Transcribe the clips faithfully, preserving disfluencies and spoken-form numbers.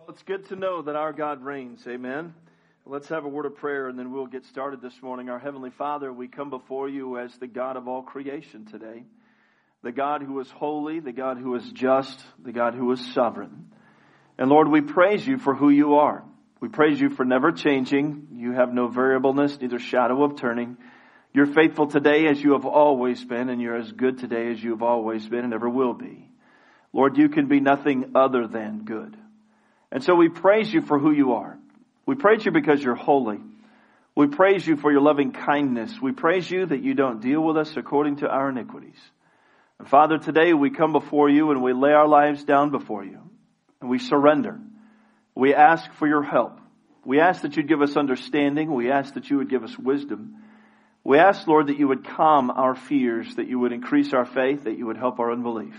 It's good to know that our God reigns. Amen. Let's have a word of prayer and then we'll get started this morning. Our Heavenly Father, we come before you as the God of all creation today. The God who is holy, the God who is just, the God who is sovereign. And Lord, we praise you for who you are. We praise you for never changing. You have no variableness, neither shadow of turning. You're faithful today as you have always been, and you're as good today as you have always been and ever will be. Lord, you can be nothing other than good. And so we praise you for who you are. We praise you because you're holy. We praise you for your loving kindness. We praise you that you don't deal with us according to our iniquities. And Father, today we come before you and we lay our lives down before you. And we surrender. We ask for your help. We ask that you'd give us understanding. We ask that you would give us wisdom. We ask, Lord, that you would calm our fears, that you would increase our faith, that you would help our unbelief.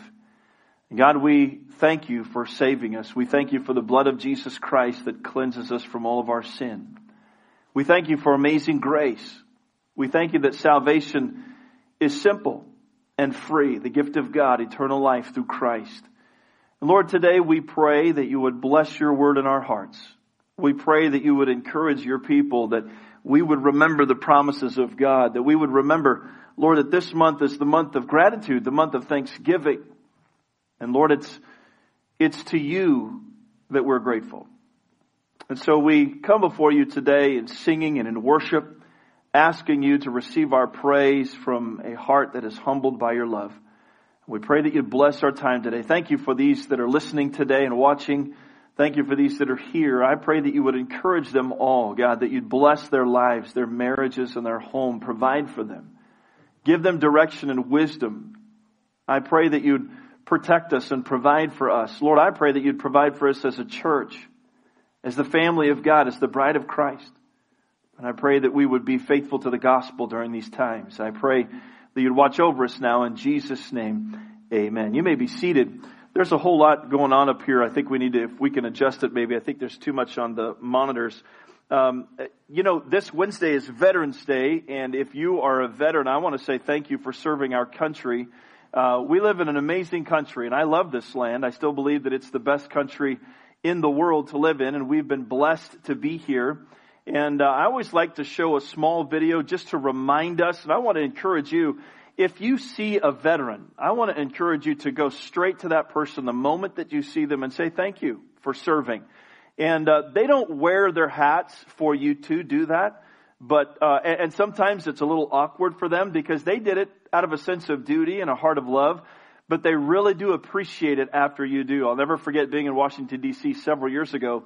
God, we thank you for saving us. We thank you for the blood of Jesus Christ that cleanses us from all of our sin. We thank you for amazing grace. We thank you that salvation is simple and free, the gift of God, eternal life through Christ. And Lord, today we pray that you would bless your word in our hearts. We pray that you would encourage your people, that we would remember the promises of God, that we would remember, Lord, that this month is the month of gratitude, the month of thanksgiving. And Lord, it's, it's to you that we're grateful. And so we come before you today in singing and in worship, asking you to receive our praise from a heart that is humbled by your love. We pray that you'd bless our time today. Thank you for these that are listening today and watching. Thank you for these that are here. I pray that you would encourage them all, God, that you'd bless their lives, their marriages, and their home. Provide for them. Give them direction and wisdom. I pray that you'd protect us and provide for us. Lord, I pray that you'd provide for us as a church, as the family of God, as the bride of Christ. And I pray that we would be faithful to the gospel during these times. I pray that you'd watch over us now in Jesus' name. Amen. You may be seated. There's a whole lot going on up here. I think we need to, if we can adjust it maybe. I think there's too much on the monitors. Um, you know, this Wednesday is Veterans Day, and if you are a veteran, I want to say thank you for serving our country. Uh, we live in an amazing country, and I love this land. I still believe that it's the best country in the world to live in, and we've been blessed to be here. And uh, I always like to show a small video just to remind us, and I want to encourage you, if you see a veteran, I want to encourage you to go straight to that person the moment that you see them and say thank you for serving. And uh, they don't wear their hats for you to do that. But, uh, and sometimes it's a little awkward for them because they did it out of a sense of duty and a heart of love, but they really do appreciate it after you do. I'll never forget being in Washington, D C several years ago,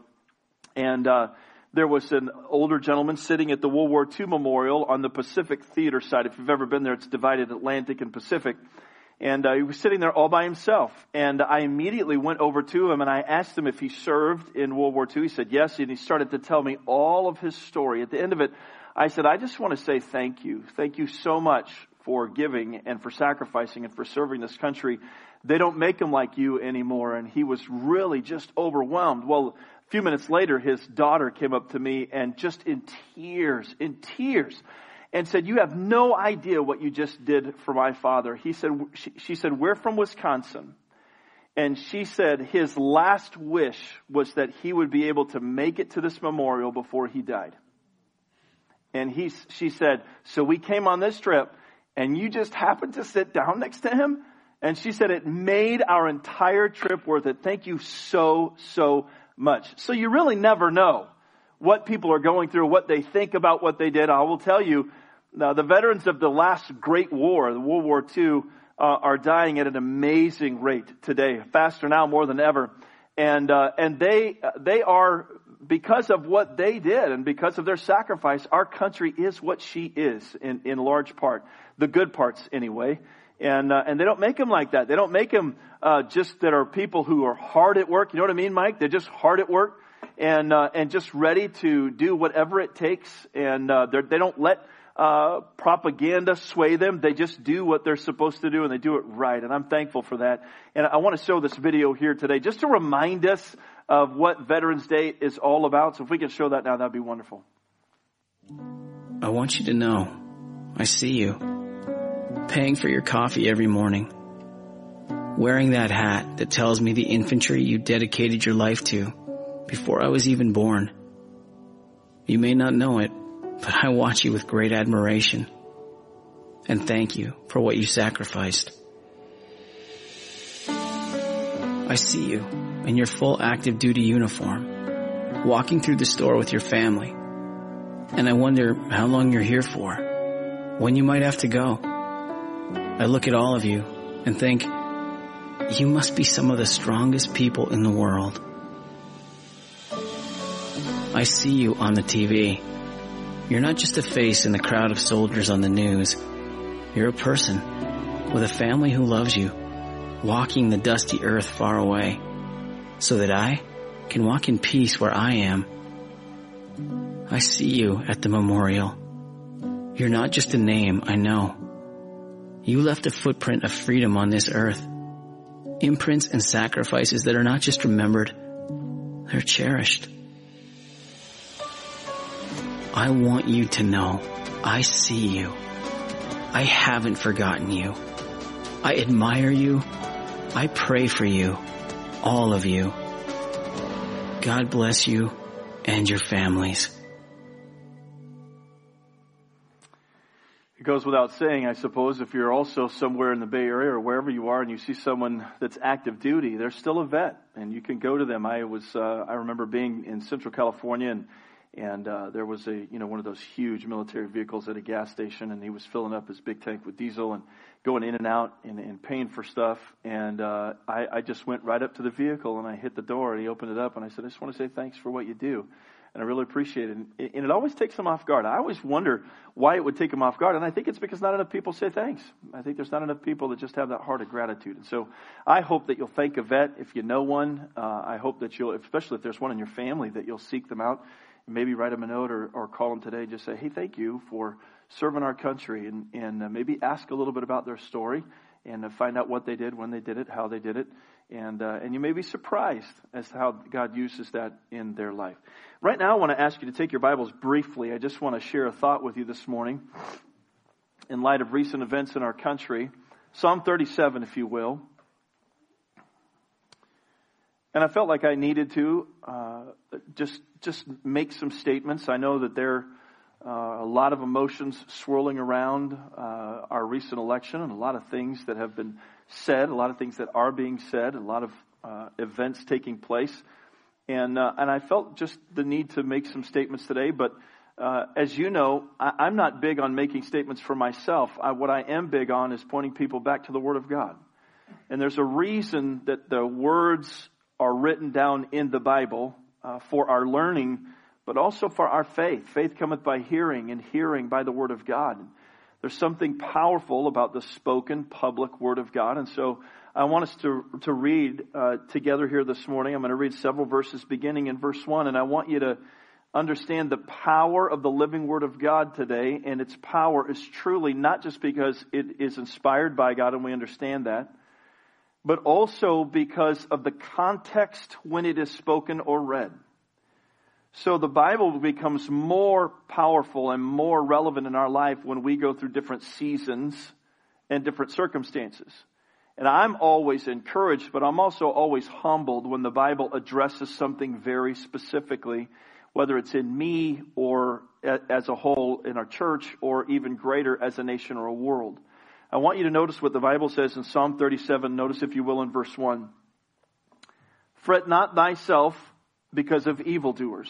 and uh, there was an older gentleman sitting at the World War Two Memorial on the Pacific Theater side. If you've ever been there, it's divided Atlantic and Pacific. And uh, he was sitting there all by himself. And I immediately went over to him and I asked him if he served in World War Two. He said yes, and he started to tell me all of his story. At the end of it, I said, I just want to say thank you. Thank you so much for giving and for sacrificing and for serving this country. They don't make them like you anymore. And he was really just overwhelmed. Well, a few minutes later, his daughter came up to me and just in tears, in tears, and said, you have no idea what you just did for my father. He said, she, she said, we're from Wisconsin. And she said his last wish was that he would be able to make it to this memorial before he died. And he, she said, so we came on this trip and you just happened to sit down next to him? And she said, it made our entire trip worth it. Thank you so, so much. So you really never know what people are going through, what they think about what they did. I will tell you, now, the veterans of the last great war, the World War Two, uh, are dying at an amazing rate today, faster now more than ever. And uh, and they they are, because of what they did and because of their sacrifice, our country is what she is in, in large part, the good parts anyway. And uh, and they don't make them like that. They don't make them uh, just that are people who are hard at work. You know what I mean, Mike? They're just hard at work and uh, and just ready to do whatever it takes. And uh, they don't let uh propaganda sway them. They just do what they're supposed to do, and they do it right. And I'm thankful for that. And I want to show this video here today just to remind us of what Veterans Day is all about. So if we can show that now, that'd be wonderful. I want you to know, I see you, paying for your coffee every morning, wearing that hat that tells me the infantry you dedicated your life to before I was even born. You may not know it, but I watch you with great admiration. And thank you for what you sacrificed. I see you in your full active duty uniform, walking through the store with your family. And I wonder how long you're here for, when you might have to go. I look at all of you and think, you must be some of the strongest people in the world. I see you on the T V. You're not just a face in the crowd of soldiers on the news. You're a person with a family who loves you, walking the dusty earth far away, so that I can walk in peace where I am. I see you at the memorial. You're not just a name, I know. You left a footprint of freedom on this earth. Imprints and sacrifices that are not just remembered, they're cherished. I want you to know I see you. I haven't forgotten you. I admire you. I pray for you, all of you. God bless you and your families. It goes without saying, I suppose, if you're also somewhere in the Bay Area or wherever you are and you see someone that's active duty, they're still a vet, and you can go to them. I was, uh, I remember being in Central California, and and uh, there was a, you know, one of those huge military vehicles at a gas station, and he was filling up his big tank with diesel and going in and out and, and paying for stuff. And uh, I, I just went right up to the vehicle and I hit the door, and he opened it up, and I said, I just want to say thanks for what you do. And I really appreciate it. And, and it always takes them off guard. I always wonder why it would take them off guard. And I think it's because not enough people say thanks. I think there's not enough people that just have that heart of gratitude. And so I hope that you'll thank a vet if you know one. Uh, I hope that you'll, especially if there's one in your family, that you'll seek them out. Maybe write them a note or, or call them today. Just say, hey, thank you for serving our country. And, and uh, maybe ask a little bit about their story and uh, find out what they did, when they did it, how they did it. And uh, and you may be surprised as to how God uses that in their life. Right now, I want to ask you to take your Bibles briefly. I just want to share a thought with you this morning in light of recent events in our country. Psalm thirty-seven, if you will. And I felt like I needed to uh, just just make some statements. I know that there are uh, a lot of emotions swirling around uh, our recent election, and a lot of things that have been said, a lot of things that are being said, a lot of uh, events taking place. And uh, and I felt just the need to make some statements today. But uh, as you know, I, I'm not big on making statements for myself. I, what I am big on is pointing people back to the Word of God. And there's a reason that the words are written down in the Bible uh, for our learning, but also for our faith. Faith cometh by hearing, and hearing by the Word of God. There's something powerful about the spoken public Word of God. And so I want us to, to read uh, together here this morning. I'm going to read several verses beginning in verse one. And I want you to understand the power of the living Word of God today. And its power is truly not just because it is inspired by God, and we understand that, but also because of the context when it is spoken or read. So the Bible becomes more powerful and more relevant in our life when we go through different seasons and different circumstances. And I'm always encouraged, but I'm also always humbled when the Bible addresses something very specifically, whether it's in me or as a whole in our church, or even greater as a nation or a world. I want you to notice what the Bible says in Psalm thirty-seven. Notice, if you will, in verse one. Fret not thyself because of evildoers.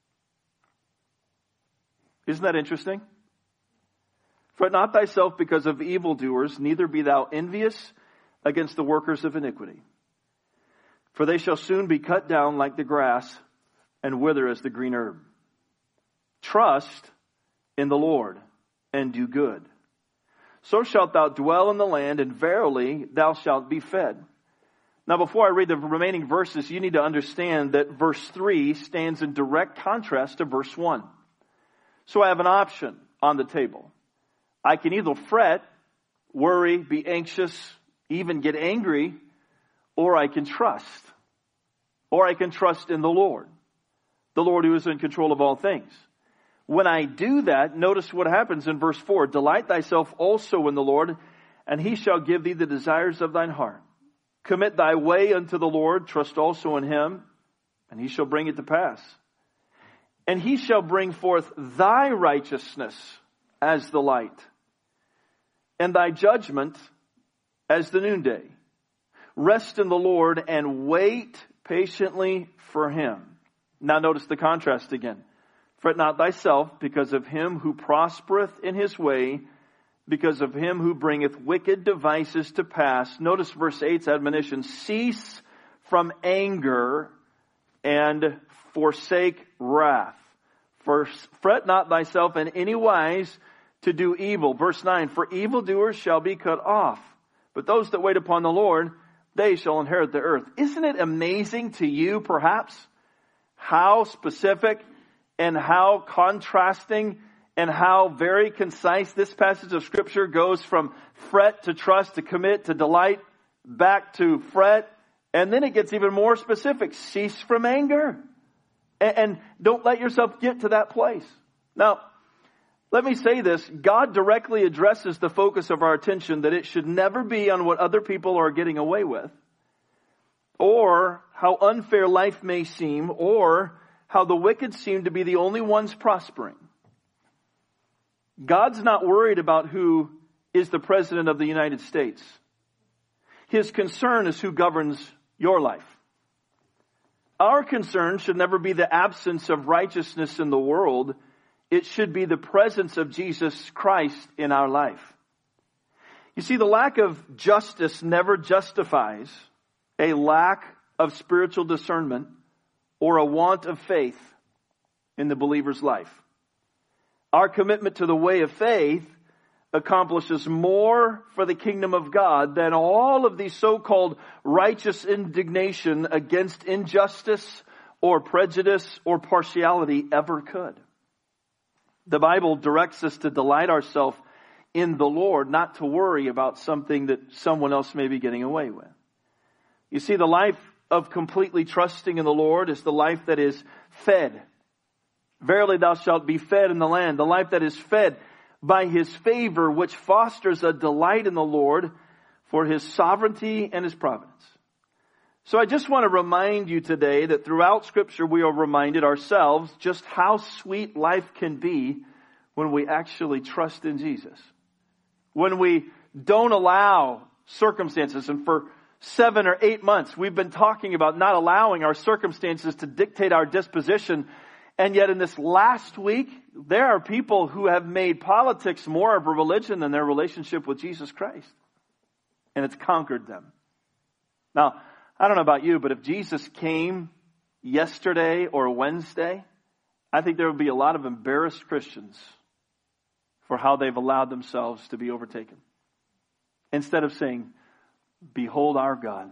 Isn't that interesting? Fret not thyself because of evildoers, neither be thou envious against the workers of iniquity. For they shall soon be cut down like the grass and wither as the green herb. Trust in the Lord and do good. So shalt thou dwell in the land, and verily thou shalt be fed. Now, before I read the remaining verses, you need to understand that verse three stands in direct contrast to verse one. So I have an option on the table. I can either fret, worry, be anxious, even get angry, or I can trust. Or I can trust in the Lord, the Lord who is in control of all things. When I do that, notice what happens in verse four. Delight thyself also in the Lord, and he shall give thee the desires of thine heart. Commit thy way unto the Lord, trust also in him, and he shall bring it to pass. And he shall bring forth thy righteousness as the light, and thy judgment as the noonday. Rest in the Lord and wait patiently for him. Now notice the contrast again. Fret not thyself because of him who prospereth in his way, because of him who bringeth wicked devices to pass. Notice verse eight's admonition. Cease from anger and forsake wrath. First, fret not thyself in any wise to do evil. Verse nine, for evildoers shall be cut off, but those that wait upon the Lord, they shall inherit the earth. Isn't it amazing to you, perhaps, how specific and how contrasting and how very concise this passage of Scripture goes from fret to trust to commit to delight back to fret. And then it gets even more specific. Cease from anger. And, and don't let yourself get to that place. Now, let me say this. God directly addresses the focus of our attention that it should never be on what other people are getting away with, or how unfair life may seem, or how the wicked seem to be the only ones prospering. God's not worried about who is the president of the United States. His concern is who governs your life. Our concern should never be the absence of righteousness in the world. It should be the presence of Jesus Christ in our life. You see, the lack of justice never justifies a lack of spiritual discernment or a want of faith in the believer's life. Our commitment to the way of faith accomplishes more for the kingdom of God than all of the so-called righteous indignation against injustice or prejudice or partiality ever could. The Bible directs us to delight ourselves in the Lord, not to worry about something that someone else may be getting away with. You see, the life of completely trusting in the Lord is the life that is fed. Verily thou shalt be fed in the land. The life that is fed by his favor, which fosters a delight in the Lord for his sovereignty and his providence. So I just want to remind you today that throughout Scripture we are reminded ourselves just how sweet life can be when we actually trust in Jesus. When we don't allow circumstances, and for seven or eight months we've been talking about not allowing our circumstances to dictate our disposition. And yet in this last week, there are people who have made politics more of a religion than their relationship with Jesus Christ. And it's conquered them. Now, I don't know about you, but if Jesus came yesterday or Wednesday, I think there would be a lot of embarrassed Christians for how they've allowed themselves to be overtaken. Instead of saying, behold our God,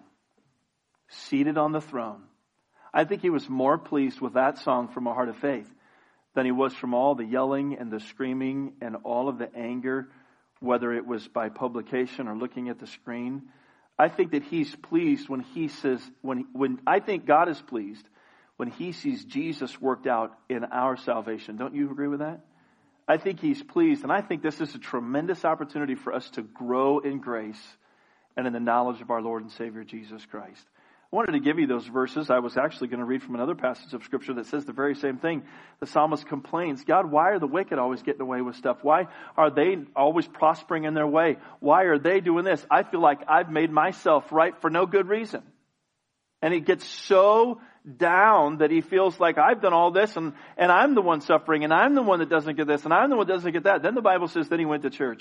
seated on the throne. I think he was more pleased with that song from A Heart of Faith than he was from all the yelling and the screaming and all of the anger, whether it was by publication or looking at the screen. I think that he's pleased when he says, when, when I think God is pleased when he sees Jesus worked out in our salvation. Don't you agree with that? I think he's pleased, and I think this is a tremendous opportunity for us to grow in grace and in the knowledge of our Lord and Savior Jesus Christ. I wanted to give you those verses. I was actually going to read from another passage of Scripture that says the very same thing. The psalmist complains, God, why are the wicked always getting away with stuff? Why are they always prospering in their way? Why are they doing this? I feel like I've made myself right for no good reason. And he gets so down that he feels like I've done all this and, and I'm the one suffering and I'm the one that doesn't get this and I'm the one that doesn't get that. Then the Bible says then he went to church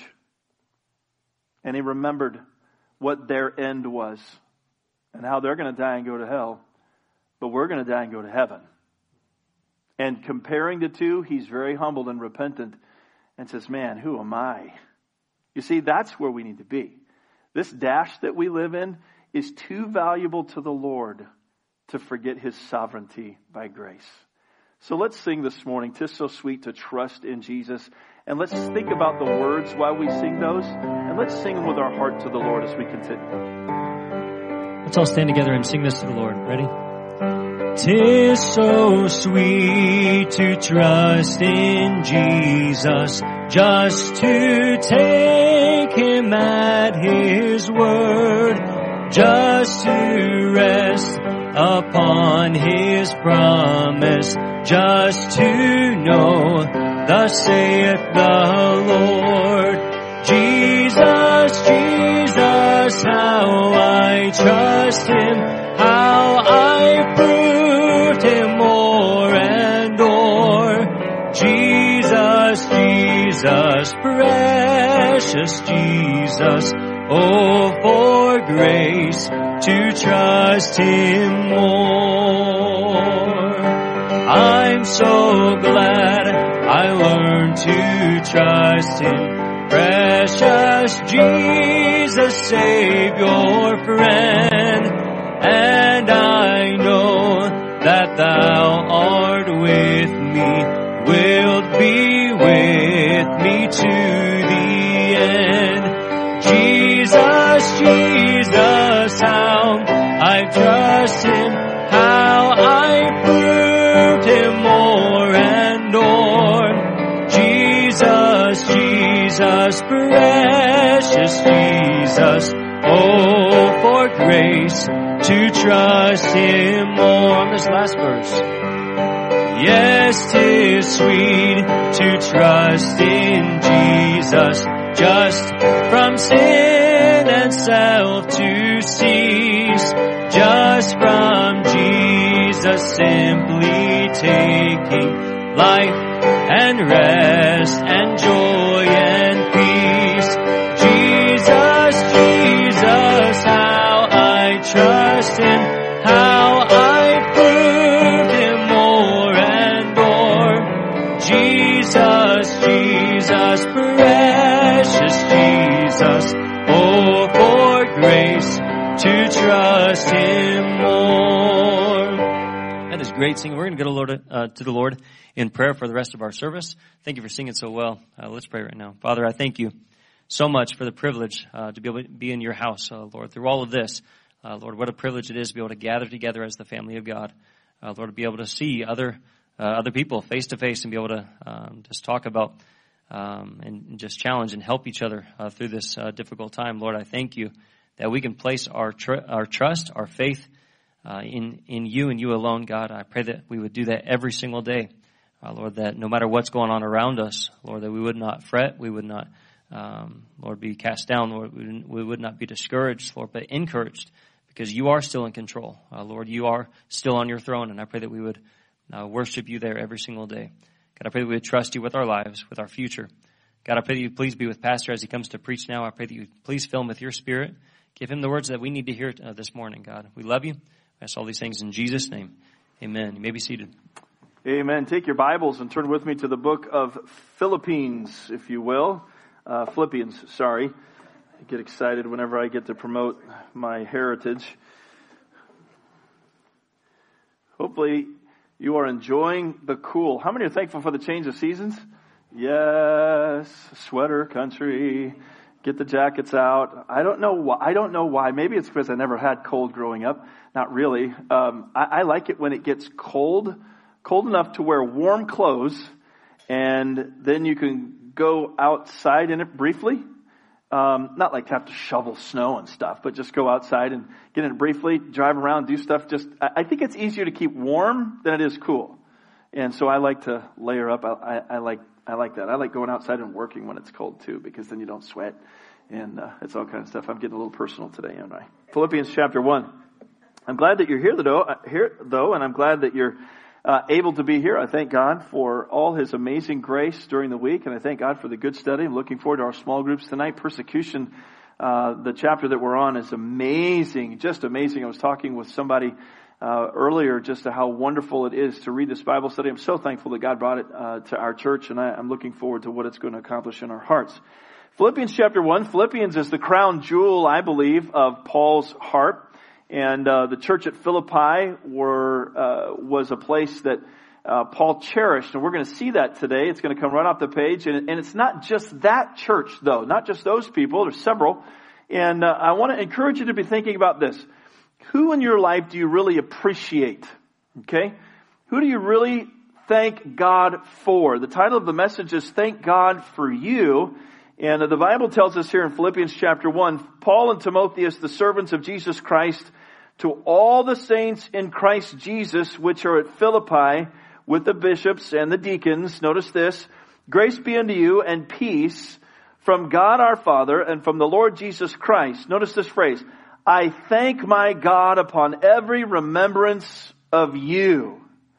and he remembered what their end was. And how they're going to die and go to hell. But we're going to die and go to heaven. And comparing the two, he's very humbled and repentant. And says, man, who am I? You see, that's where we need to be. This dash that we live in is too valuable to the Lord to forget his sovereignty by grace. So let's sing this morning, 'Tis So Sweet to Trust in Jesus. And let's think about the words while we sing those. And let's sing them with our heart to the Lord as we continue. Let's all stand together and sing this to the Lord. Ready? 'Tis so sweet to trust in Jesus, just to take him at his word, just to rest upon His promise, just to know, thus saith the Lord. Jesus, Jesus, how I trust Him, how I proved Him more and more. Jesus, Jesus, precious Jesus, oh, for grace to trust Him more. I'm so glad I learned to trust Him. Precious Jesus, Savior, friend, and I know that Thou art with me, wilt be with me to the end. Jesus, Jesus, how I trust Him, how I proved Him more and more. Jesus, Jesus, precious Jesus, oh, for grace to trust Him more. On this last verse. Yes, 'tis sweet to trust in Jesus, just from sin and self to cease, just from Jesus simply taking life and rest and joy and peace. Jesus, Jesus, how I trust Him, how I proved Him more and more. Jesus, Jesus, precious Jesus, oh, for grace to trust Him more. That is great singing. We're going to go to, Lord, uh, to the Lord in prayer for the rest of our service. Thank you for singing so well. Uh, let's pray right now. Father, I thank You so much for the privilege uh, to be able to be in Your house, uh, Lord, through all of this. Uh, Lord, what a privilege it is to be able to gather together as the family of God. Uh, Lord, to be able to see other uh, other people face to face and be able to um, just talk about um, and just challenge and help each other uh, through this uh, difficult time. Lord, I thank You that we can place our tr- our trust, our faith uh, in in You and You alone, God. I pray that we would do that every single day, uh, Lord. That no matter what's going on around us, Lord, that we would not fret, we would not, um, Lord, be cast down, Lord. We, we would not be discouraged, Lord, but encouraged, because You are still in control, uh, Lord. You are still on Your throne, and I pray that we would uh, worship You there every single day. God, I pray that we would trust You with our lives, with our future. God, I pray that You please be with Pastor as he comes to preach now. I pray that You please fill him with Your Spirit. Give him the words that we need to hear uh, this morning, God. We love You. I ask all these things in Jesus' name. Amen. You may be seated. Amen. Take your Bibles and turn with me to the book of Philippines, if you will. Uh, Philippians, sorry. I get excited whenever I get to promote my heritage. Hopefully you are enjoying the cool. How many are thankful for the change of seasons? Yes, sweater country. Get the jackets out. I don't know why. I don't know why. Maybe it's because I never had cold growing up. Not really. Um, I, I like it when it gets cold, cold enough to wear warm clothes, and then you can go outside in it briefly. Um, not like to have to shovel snow and stuff, but just go outside and get in it briefly, drive around, do stuff. Just, I, I think it's easier to keep warm than it is cool. And so I like to layer up. I, I, I like, I like that. I like going outside and working when it's cold too, because then you don't sweat and, uh, it's all kind of stuff. I'm getting a little personal today, aren't I? Philippians chapter one. I'm glad that you're here though, here though, and I'm glad that you're Uh, able to be here. I thank God for all His amazing grace during the week, and I thank God for the good study. I'm looking forward to our small groups tonight. Persecution, uh, the chapter that we're on is amazing, just amazing. I was talking with somebody uh, earlier just to how wonderful it is to read this Bible study. I'm so thankful that God brought it uh, to our church, and I, I'm looking forward to what it's going to accomplish in our hearts. Philippians chapter one. Philippians is the crown jewel, I believe, of Paul's heart. And uh, the church at Philippi were uh, was a place that uh, Paul cherished, and we're going to see that today. It's going to come right off the page, and, and it's not just that church, though, not just those people. There's several, and uh, I want to encourage you to be thinking about this: who in your life do you really appreciate? Okay, who do you really thank God for? The title of the message is "Thank God for You." And the Bible tells us here in Philippians chapter one, Paul and Timotheus, the servants of Jesus Christ, to all the saints in Christ Jesus, which are at Philippi, with the bishops and the deacons. Notice this. Grace be unto you and peace from God our Father and from the Lord Jesus Christ. Notice this phrase. I thank my God upon every remembrance of you,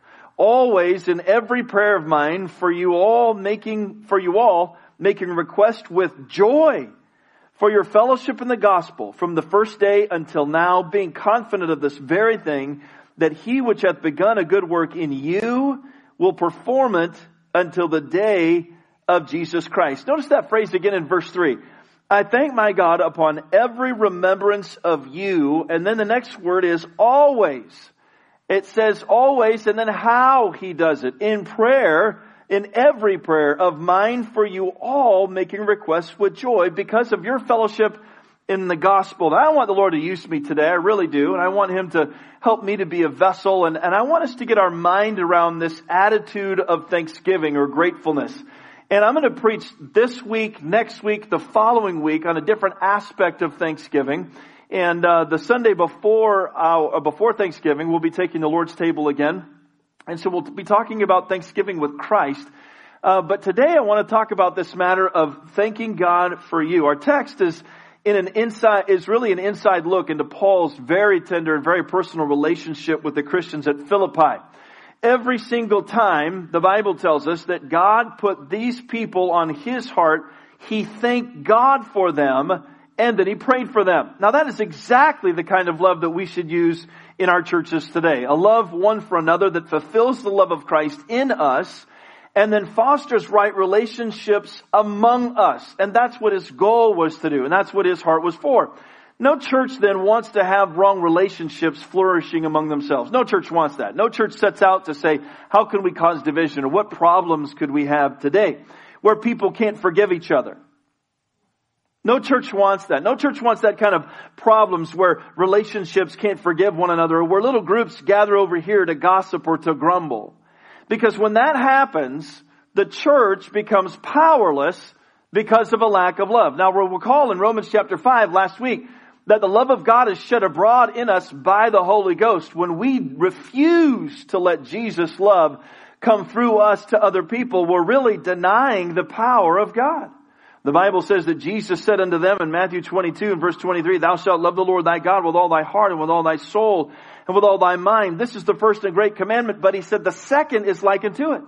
always in every prayer of mine, for you all making, for you all making request with joy for your fellowship in the gospel from the first day until now, being confident of this very thing, that he which hath begun a good work in you will perform it until the day of Jesus Christ. Notice that phrase again in verse three. I thank my God upon every remembrance of you. And then the next word is always. It says always, and then how he does it. In prayer, in every prayer of mine for you all, making requests with joy because of your fellowship in the gospel. Now, I want the Lord to use me today. I really do. And I want him to help me to be a vessel. And, and I want us to get our mind around this attitude of thanksgiving or gratefulness. And I'm going to preach this week, next week, the following week on a different aspect of Thanksgiving. And uh, the Sunday before uh, before Thanksgiving, we'll be taking the Lord's table again. And so we'll be talking about Thanksgiving with Christ. Uh, but today I want to talk about this matter of thanking God for you. Our text is in an inside is really an inside look into Paul's very tender and very personal relationship with the Christians at Philippi. Every single time, the Bible tells us that God put these people on his heart, he thanked God for them, and that he prayed for them. Now that is exactly the kind of love that we should use in our churches today. A love one for another that fulfills the love of Christ in us, and then fosters right relationships among us. And that's what his goal was to do, and that's what his heart was for. No church then wants to have wrong relationships flourishing among themselves. No church wants that. No church sets out to say, how can we cause division, or what problems could we have today where people can't forgive each other? No church wants that. No church wants that kind of problems where relationships can't forgive one another, or where little groups gather over here to gossip or to grumble. Because when that happens, the church becomes powerless because of a lack of love. Now we'll recall in Romans chapter five last week that the love of God is shed abroad in us by the Holy Ghost. When we refuse to let Jesus' love come through us to other people, we're really denying the power of God. The Bible says that Jesus said unto them in Matthew twenty-two and verse twenty-three, Thou shalt love the Lord thy God with all thy heart and with all thy soul and with all thy mind. This is the first and great commandment. But he said the second is like unto it.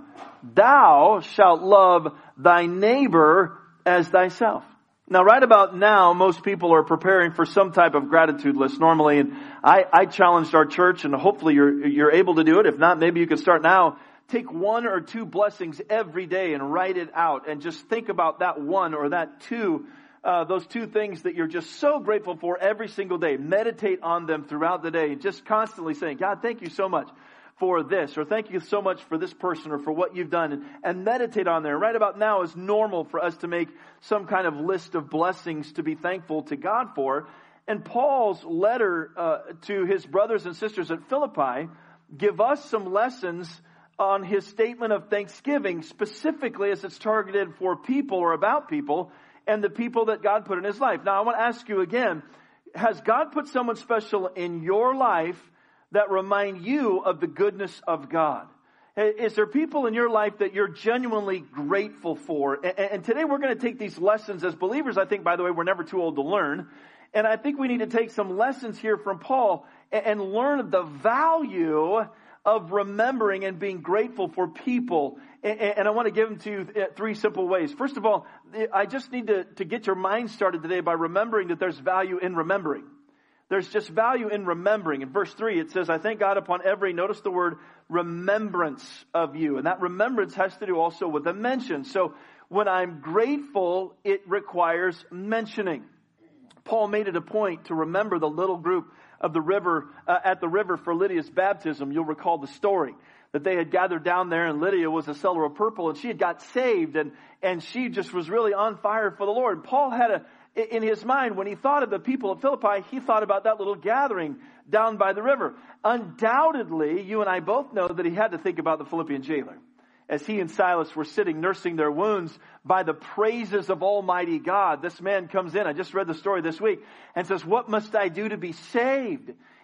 Thou shalt love thy neighbor as thyself. Now, right about now, most people are preparing for some type of gratitude list normally. And I, I challenged our church, and hopefully you're, you're able to do it. If not, maybe you can start now. Take one or two blessings every day and write it out, and just think about that one or that two, uh, those two things that you're just so grateful for every single day. Meditate on them throughout the day, just constantly saying, God, thank you so much for this, or thank you so much for this person, or for what you've done, and, and meditate on there. Right about now is normal for us to make some kind of list of blessings to be thankful to God for. And Paul's letter uh, to his brothers and sisters at Philippi give us some lessons on his statement of thanksgiving, specifically as it's targeted for people or about people and the people that God put in his life. Now, I want to ask you again, has God put someone special in your life that remind you of the goodness of God? Is there people in your life that you're genuinely grateful for? And today we're going to take these lessons as believers. I think, by the way, we're never too old to learn. And I think we need to take some lessons here from Paul and learn the value of remembering and being grateful for people. And I want to give them to you three simple ways. First of all, I just need to, to get your mind started today by remembering that there's value in remembering. There's just value in remembering. In verse three, it says, I thank God upon every, notice the word, remembrance of you. And that remembrance has to do also with a mention. So when I'm grateful, it requires mentioning. Paul made it a point to remember the little group of the river, uh, at the river for Lydia's baptism. You'll recall the story that they had gathered down there, and Lydia was a seller of purple, and she had got saved, and, and she just was really on fire for the Lord. Paul had a, in his mind, when he thought of the people of Philippi, he thought about that little gathering down by the river. Undoubtedly, you and I both know that he had to think about the Philippian jailer, as he and Silas were sitting nursing their wounds by the praises of Almighty God. This man comes in, I just read the story this week, and says, what must I do to be saved?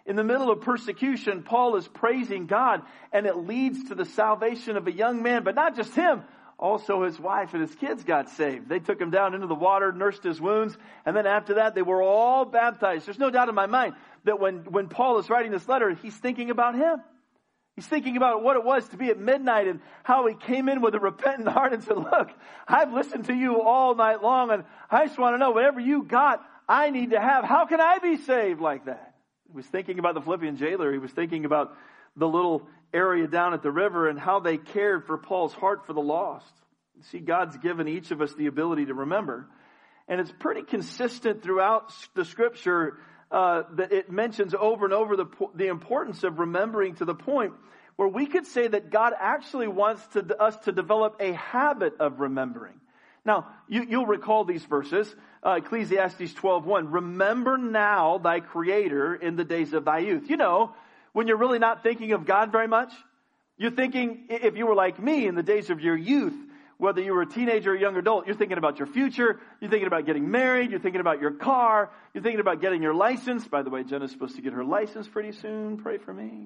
In the middle of persecution, Paul is praising God, and it leads to the salvation of a young man, but not just him. Also his wife and his kids got saved. They took him down into the water, nursed his wounds, and then after that they were all baptized. There's no doubt in my mind that when, when Paul is writing this letter, he's thinking about him. He's thinking about what it was to be at midnight and how he came in with a repentant heart and said, look, I've listened to you all night long, and I just want to know whatever you got, I need to have. How can I be saved like that? He was thinking about the Philippian jailer. He was thinking about the little area down at the river and how they cared for Paul's heart for the lost. See, God's given each of us the ability to remember. And it's pretty consistent throughout the Scripture uh, that it mentions over and over the, the importance of remembering, to the point where we could say that God actually wants to, us to develop a habit of remembering. Now, you, you'll recall these verses, uh, Ecclesiastes twelve one. Remember now thy Creator in the days of thy youth. You know, when you're really not thinking of God very much, you're thinking, if you were like me in the days of your youth, whether you were a teenager or a young adult, you're thinking about your future, you're thinking about getting married, you're thinking about your car, you're thinking about getting your license. By the way, Jenna's supposed to get her license pretty soon. Pray for me.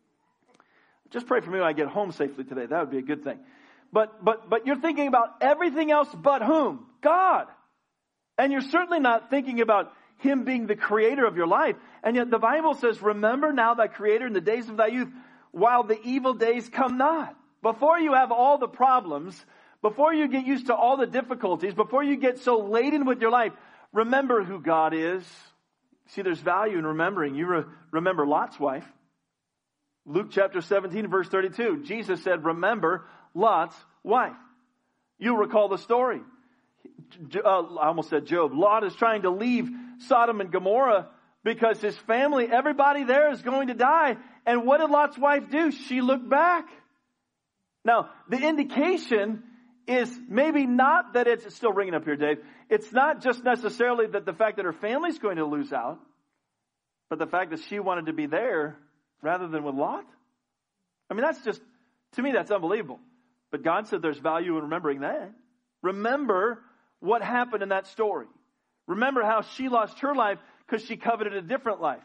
Just pray for me when I get home safely today. That would be a good thing. But, but, but you're thinking about everything else but whom? God. And you're certainly not thinking about Him being the creator of your life. And yet the Bible says, remember now thy Creator in the days of thy youth, while the evil days come not. Before you have all the problems, before you get used to all the difficulties, before you get so laden with your life, remember who God is. See, there's value in remembering. You re- remember Lot's wife. Luke chapter seventeen, verse thirty-two. Jesus said, remember Lot's wife. You'll recall the story. Uh, I almost said Job. Lot is trying to leave Sodom and Gomorrah because his family, everybody there is going to die. And what did Lot's wife do? She looked back. Now, the indication is maybe not that it's, it's still ringing up here, Dave. It's not just necessarily that the fact that her family's going to lose out, but the fact that she wanted to be there rather than with Lot. I mean, that's just, to me, that's unbelievable. But God said there's value in remembering that. Remember what happened in that story. Remember how she lost her life because she coveted a different life.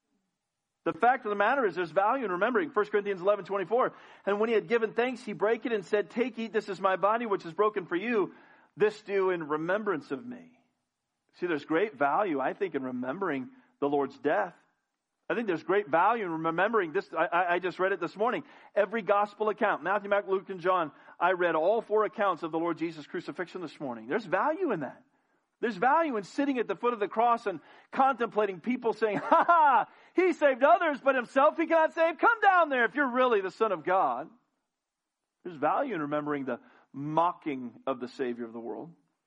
The fact of the matter is there's value in remembering. First Corinthians eleven twenty-four. And when he had given thanks, he brake it and said, take, eat, this is my body, which is broken for you. This do in remembrance of me. See, there's great value, I think, in remembering the Lord's death. I think there's great value in remembering this. I, I just read it this morning. Every gospel account, Matthew, Mark, Luke, and John, I read all four accounts of the Lord Jesus' crucifixion this morning. There's value in that. There's value in sitting at the foot of the cross and contemplating people saying, ha ha, he saved others, but himself he cannot save. Come down there if you're really the Son of God. There's value in remembering the mocking of the Savior of the world.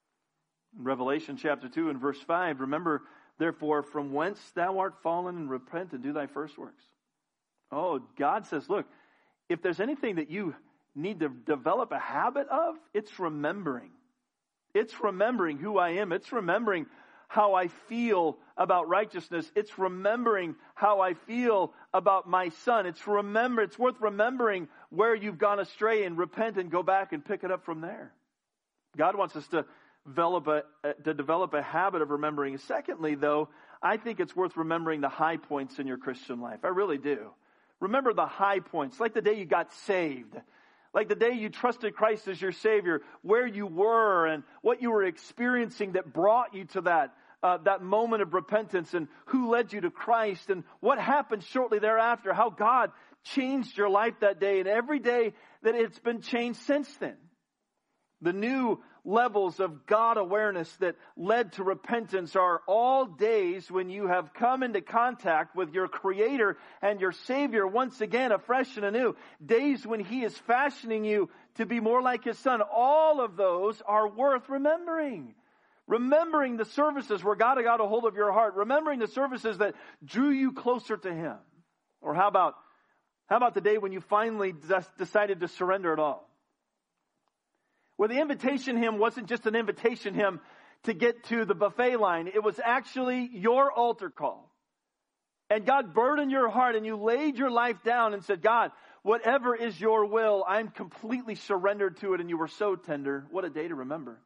In Revelation chapter two and verse five, remember, therefore, from whence thou art fallen, and repent and do thy first works. Oh, God says, look, if there's anything that you need to develop a habit of, it's remembering. It's remembering who I am. It's remembering how I feel about righteousness. It's remembering how I feel about my son. It's remember. It's worth remembering where you've gone astray and repent and go back and pick it up from there. God wants us to develop a, to develop a habit of remembering. Secondly, though, I think it's worth remembering the high points in your Christian life. I really do. Remember the high points, like the day you got saved. Like the day you trusted Christ as your Savior, where you were and what you were experiencing that brought you to that, uh, that moment of repentance, and who led you to Christ, and what happened shortly thereafter, how God changed your life that day, and every day that it's been changed since then. The new levels of God awareness that led to repentance are all days when you have come into contact with your Creator and your Savior once again, afresh and anew. Days when He is fashioning you to be more like His Son. All of those are worth remembering. Remembering the services where God got a hold of your heart. Remembering the services that drew you closer to Him. Or how about, how about the day when you finally decided to surrender it all? Where the invitation hymn wasn't just an invitation hymn to get to the buffet line. It was actually your altar call. And God burdened your heart and you laid your life down and said, God, whatever is your will, I'm completely surrendered to it. And you were so tender. What a day to remember.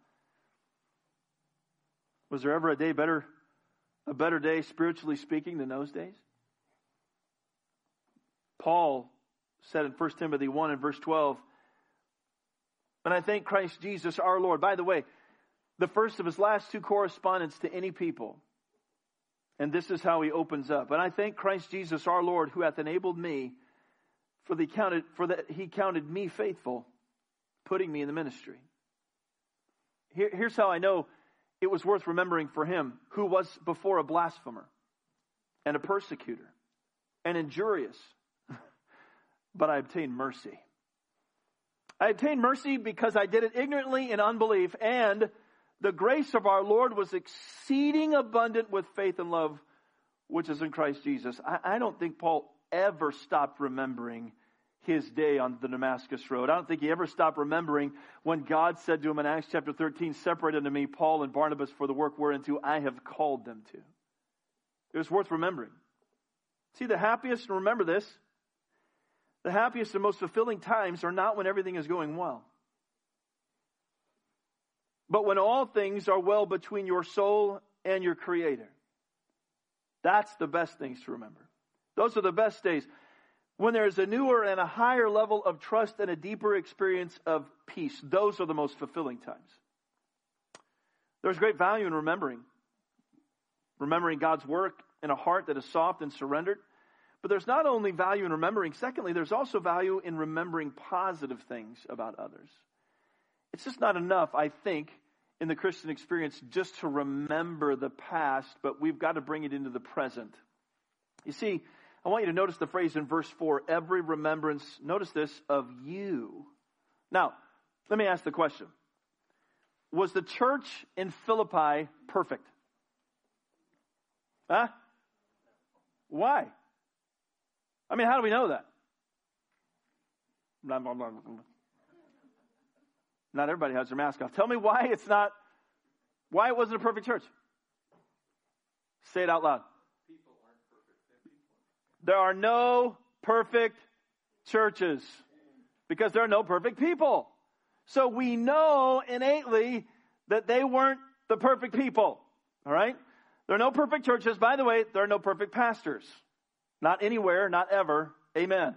Was there ever a day better, a better day spiritually speaking than those days? Paul said in First Timothy one and verse twelve, and I thank Christ Jesus our Lord. By the way, the first of his last two correspondence to any people. And this is how he opens up. And I thank Christ Jesus our Lord, who hath enabled me, for the counted for that he counted me faithful, putting me in the ministry. Here, here's how I know it was worth remembering for him, who was before a blasphemer and a persecutor and injurious. But I obtained mercy. I obtained mercy because I did it ignorantly in unbelief, and the grace of our Lord was exceeding abundant with faith and love, which is in Christ Jesus. I, I don't think Paul ever stopped remembering his day on the Damascus Road. I don't think he ever stopped remembering when God said to him in Acts chapter thirteen, separate unto me Paul and Barnabas for the work whereunto I have called them to. It was worth remembering. See, the happiest, and remember this, the happiest and most fulfilling times are not when everything is going well, but when all things are well between your soul and your Creator. That's the best things to remember. Those are the best days. When there's a newer and a higher level of trust and a deeper experience of peace. Those are the most fulfilling times. There's great value in remembering. Remembering God's work in a heart that is soft and surrendered. But there's not only value in remembering. Secondly, there's also value in remembering positive things about others. It's just not enough, I think, in the Christian experience just to remember the past, but we've got to bring it into the present. You see, I want you to notice the phrase in verse four, every remembrance, notice this, of you. Now, let me ask the question. Was the church in Philippi perfect? Huh? Why? I mean, how do we know that? Not everybody has their mask off. Tell me why it's not, why it wasn't a perfect church. Say it out loud. People aren't perfect. There are no perfect churches because there are no perfect people. So we know innately that they weren't the perfect people. All right? There are no perfect churches. By the way, there are no perfect pastors. Not anywhere, not ever. Amen.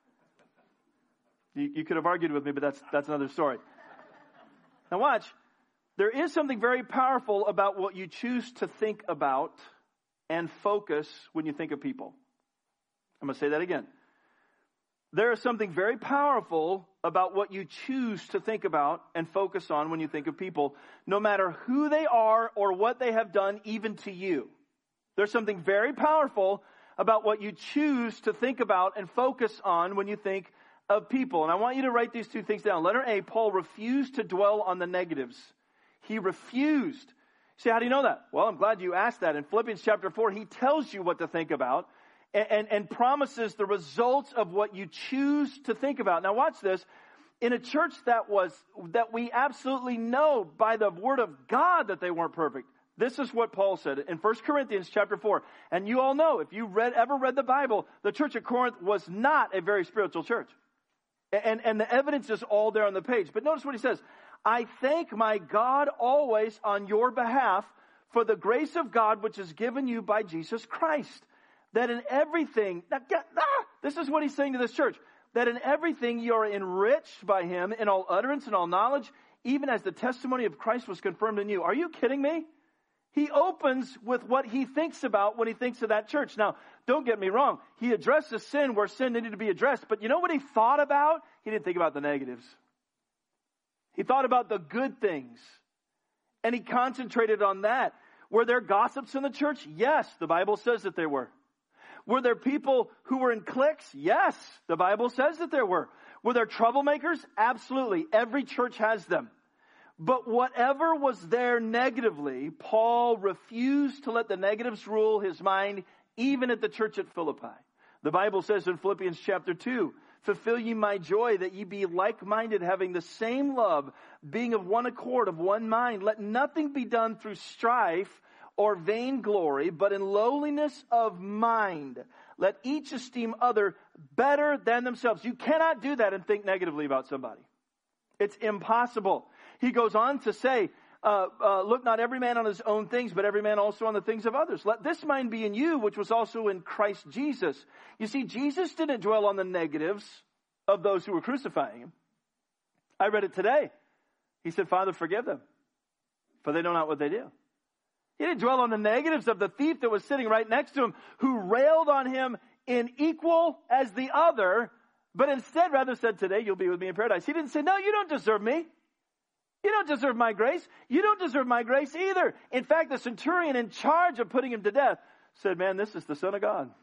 You, you could have argued with me, but that's that's another story. Now watch. There is something very powerful about what you choose to think about and focus when you think of people. I'm going to say that again. There is something very powerful about what you choose to think about and focus on when you think of people, no matter who they are or what they have done, even to you. There's something very powerful about what you choose to think about and focus on when you think of people. And I want you to write these two things down. Letter A, Paul refused to dwell on the negatives. He refused. See, how do you know that? Well, I'm glad you asked that. In Philippians chapter four, he tells you what to think about and, and, and promises the results of what you choose to think about. Now watch this. In a church that was, that we absolutely know by the word of God that they weren't perfect. This is what Paul said in First Corinthians chapter four. And you all know, if you read, ever read the Bible, the church at Corinth was not a very spiritual church. And, and the evidence is all there on the page. But notice what he says. I thank my God always on your behalf for the grace of God which is given you by Jesus Christ. That in everything, now, ah, this is what he's saying to this church. That in everything you are enriched by him in all utterance and all knowledge, even as the testimony of Christ was confirmed in you. Are you kidding me? He opens with what he thinks about when he thinks of that church. Now, don't get me wrong. He addresses sin where sin needed to be addressed. But you know what he thought about? He didn't think about the negatives. He thought about the good things. And he concentrated on that. Were there gossips in the church? Yes, the Bible says that there were. Were there people who were in cliques? Yes, the Bible says that there were. Were there troublemakers? Absolutely. Every church has them. But whatever was there negatively, Paul refused to let the negatives rule his mind, even at the church at Philippi. The Bible says in Philippians chapter two, fulfill ye my joy that ye be like-minded, having the same love, being of one accord, of one mind. Let nothing be done through strife or vainglory, but in lowliness of mind. Let each esteem other better than themselves. You cannot do that and think negatively about somebody. It's impossible. He goes on to say, Uh, uh, look not every man on his own things, but every man also on the things of others. Let this mind be in you, which was also in Christ Jesus. You see, Jesus didn't dwell on the negatives of those who were crucifying him. I read it today. He said, Father, forgive them, for they know not what they do. He didn't dwell on the negatives of the thief that was sitting right next to him, who railed on him in equal as the other, but instead rather said, today you'll be with me in paradise. He didn't say, no, you don't deserve me. You don't deserve my grace. You don't deserve my grace either. In fact, the centurion in charge of putting him to death said, man, this is the Son of God.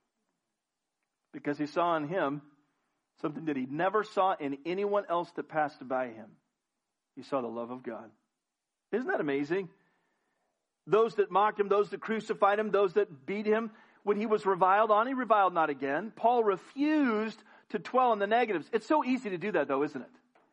Because he saw in him something that he never saw in anyone else that passed by him. He saw the love of God. Isn't that amazing? Those that mocked him, those that crucified him, those that beat him, when he was reviled on, he reviled not again. Paul refused to dwell on the negatives. It's so easy to do that, though, isn't it?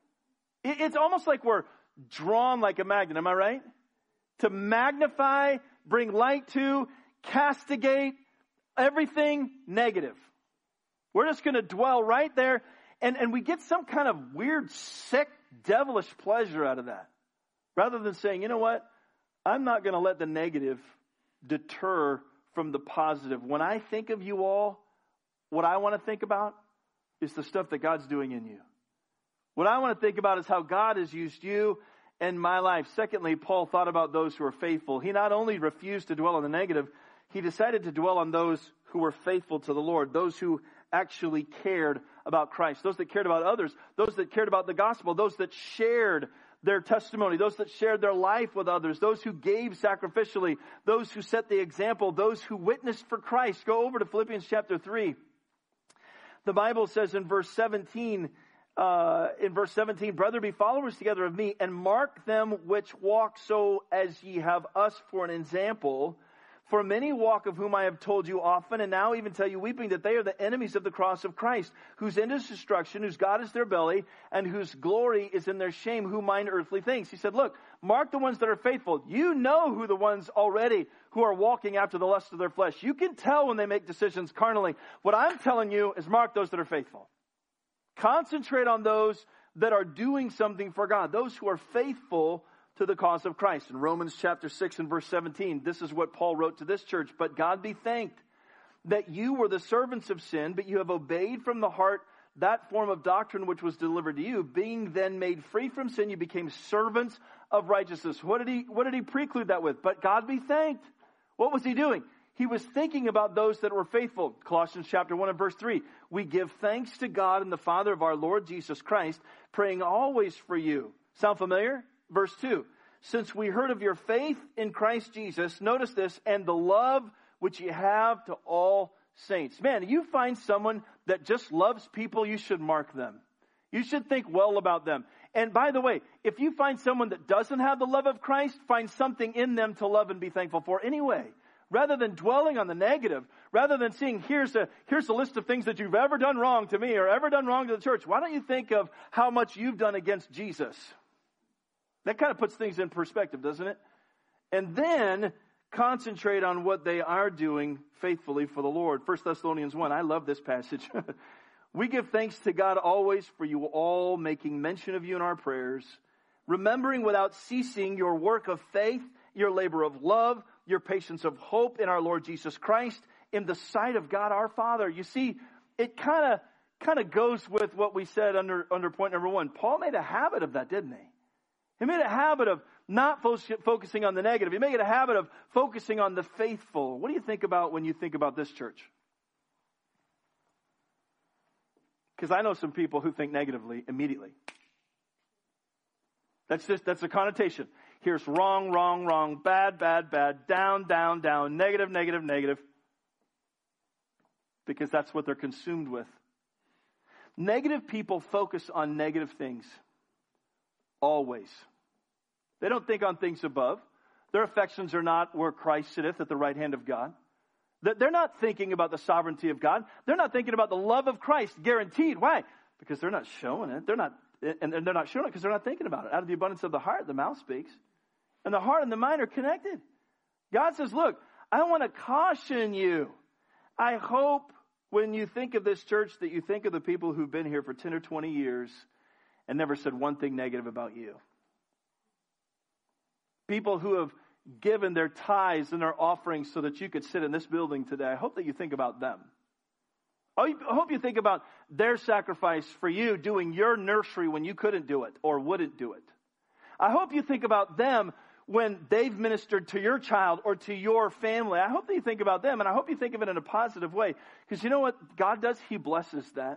It's almost like we're drawn like a magnet, am I right? To magnify, bring light to, castigate, everything negative. We're just going to dwell right there, and, and we get some kind of weird, sick, devilish pleasure out of that. Rather than saying, you know what? I'm not going to let the negative deter from the positive. When I think of you all, what I want to think about is the stuff that God's doing in you. What I want to think about is how God has used you in my life. Secondly, Paul thought about those who are faithful. He not only refused to dwell on the negative, he decided to dwell on those who were faithful to the Lord, those who actually cared about Christ, those that cared about others, those that cared about the gospel, those that shared their testimony, those that shared their life with others, those who gave sacrificially, those who set the example, those who witnessed for Christ. Go over to Philippians chapter three. The Bible says in verse seventeen, Uh, in verse seventeen, brother, be followers together of me, and mark them which walk so as ye have us for an example. For many walk, of whom I have told you often, and now even tell you weeping, that they are the enemies of the cross of Christ, whose end is destruction, whose God is their belly, and whose glory is in their shame, who mind earthly things. He said, look, mark the ones that are faithful. You know who the ones already who are walking after the lust of their flesh. You can tell when they make decisions carnally. What I'm telling you is mark those that are faithful. Concentrate on those that are doing something for God, those who are faithful to the cause of Christ. In Romans chapter six and verse seventeen, this is what Paul wrote to this church. But God be thanked that you were the servants of sin, but you have obeyed from the heart that form of doctrine which was delivered to you. Being then made free from sin, you became servants of righteousness. What did he, what did he preclude that with? But God be thanked. What was he doing? He was thinking about those that were faithful. Colossians chapter one and verse three. We give thanks to God and the Father of our Lord Jesus Christ, praying always for you. Sound familiar? Verse two. Since we heard of your faith in Christ Jesus, notice this, and the love which you have to all saints. Man, you find someone that just loves people, you should mark them. You should think well about them. And by the way, if you find someone that doesn't have the love of Christ, find something in them to love and be thankful for anyway. Rather than dwelling on the negative, rather than seeing here's a, here's a list of things that you've ever done wrong to me or ever done wrong to the church, why don't you think of how much you've done against Jesus? That kind of puts things in perspective, doesn't it? And then concentrate on what they are doing faithfully for the Lord. First Thessalonians one, I love this passage. We give thanks to God always for you all, making mention of you in our prayers, remembering without ceasing your work of faith, your labor of love, your patience of hope in our Lord Jesus Christ, in the sight of God our Father. You see, it kind of kind of goes with what we said under, under point number one. Paul made a habit of that, didn't he? He made a habit of not fo- focusing on the negative. He made it a habit of focusing on the faithful. What do you think about when you think about this church? Because I know some people who think negatively immediately. That's just, that's a connotation. Here's wrong, wrong, wrong, bad, bad, bad, down, down, down, negative, negative, negative. Because that's what they're consumed with. Negative people focus on negative things. Always. They don't think on things above. Their affections are not where Christ sitteth at the right hand of God. They're not thinking about the sovereignty of God. They're not thinking about the love of Christ, guaranteed. Why? Because they're not showing it. They're not, and they're not showing it because they're not thinking about it. Out of the abundance of the heart, the mouth speaks. And the heart and the mind are connected. God says, look, I want to caution you. I hope when you think of this church that you think of the people who've been here for ten or twenty years and never said one thing negative about you. people who have given their tithes and their offerings so that you could sit in this building today. I hope that you think about them. I hope you think about their sacrifice for you doing your nursery when you couldn't do it or wouldn't do it. I hope you think about them when they've ministered to your child or to your family. I hope that you think about them, and I hope you think of it in a positive way. Because you know what God does? He blesses that.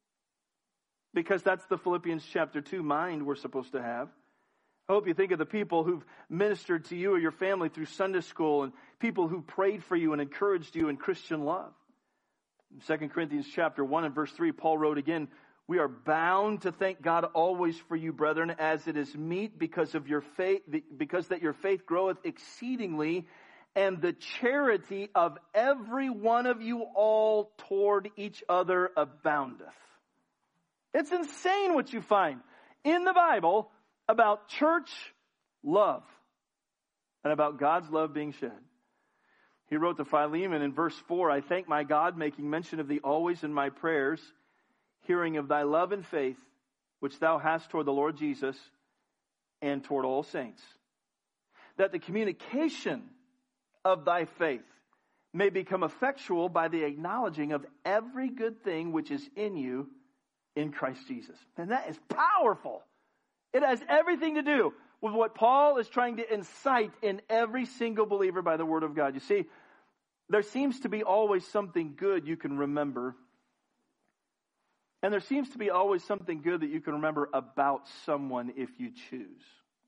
Because that's the Philippians chapter two mind we're supposed to have. I hope you think of the people who've ministered to you or your family through Sunday school, and people who prayed for you and encouraged you in Christian love. In Second Corinthians chapter one and verse three, Paul wrote again, "We are bound to thank God always for you, brethren, as it is meet, because of your faith, because that your faith groweth exceedingly, and the charity of every one of you all toward each other aboundeth." It's insane what you find in the Bible about church love and about God's love being shed. He wrote to Philemon in verse four, "I thank my God, making mention of thee always in my prayers, hearing of thy love and faith, which thou hast toward the Lord Jesus and toward all saints, that the communication of thy faith may become effectual by the acknowledging of every good thing which is in you in Christ Jesus." And that is powerful. It has everything to do with what Paul is trying to incite in every single believer by the Word of God. You see, there seems to be always something good you can remember. And there seems to be always something good that you can remember about someone if you choose.